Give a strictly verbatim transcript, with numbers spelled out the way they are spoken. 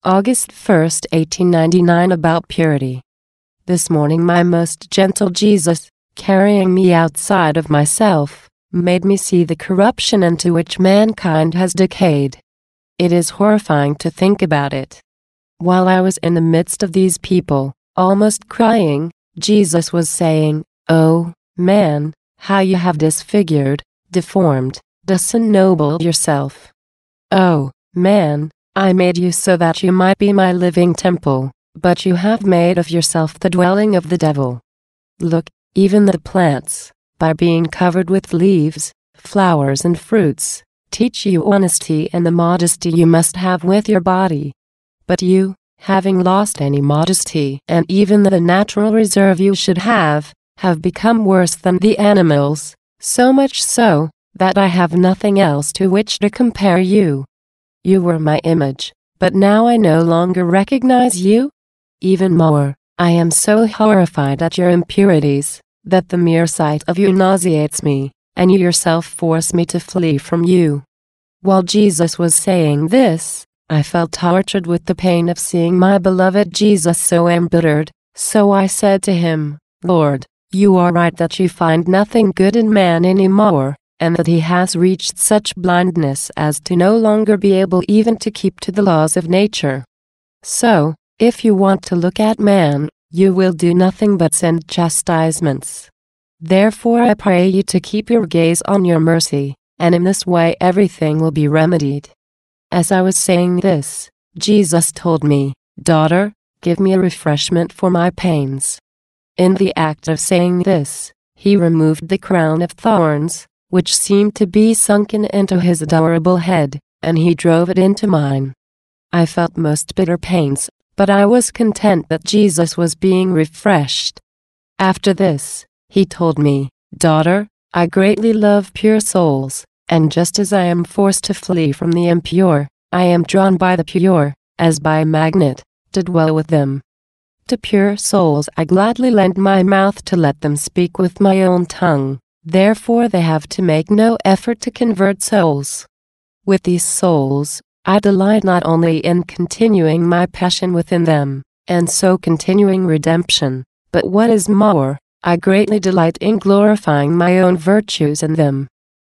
August first, eighteen ninety-nine. About purity. This morning my most gentle Jesus, carrying me outside of myself, made me see the corruption into which mankind has decayed. It is horrifying to think about it. While I was in the midst of these people, almost crying, Jesus was saying, "Oh, man, how you have disfigured, deformed, disennobled yourself. Oh, man, I made you so that you might be my living temple, but you have made of yourself the dwelling of the devil. Look, even the plants, by being covered with leaves, flowers and fruits, teach you honesty and the modesty you must have with your body. But you, having lost any modesty and even the natural reserve you should have, have become worse than the animals, so much so, that I have nothing else to which to compare you. You were my image, but now I no longer recognize you. Even more, I am so horrified at your impurities, that the mere sight of you nauseates me, and you yourself force me to flee from you." While Jesus was saying this, I felt tortured with the pain of seeing my beloved Jesus so embittered, so I said to him, "Lord, you are right that you find nothing good in man anymore, and that he has reached such blindness as to no longer be able even to keep to the laws of nature. So, if you want to look at man, you will do nothing but send chastisements. Therefore I pray you to keep your gaze on your mercy, and in this way everything will be remedied." As I was saying this, Jesus told me, "Daughter, give me a refreshment for my pains." In the act of saying this, he removed the crown of thorns, which seemed to be sunken into his adorable head, and he drove it into mine. I felt most bitter pains, but I was content that Jesus was being refreshed. After this, he told me, "Daughter, I greatly love pure souls, and just as I am forced to flee from the impure, I am drawn by the pure, as by a magnet, to dwell with them. To pure souls I gladly lend my mouth to let them speak with my own tongue. Therefore they have to make no effort to convert souls. With these souls, I delight not only in continuing my passion within them, and so continuing redemption, but what is more, I greatly delight in glorifying my own virtues in them.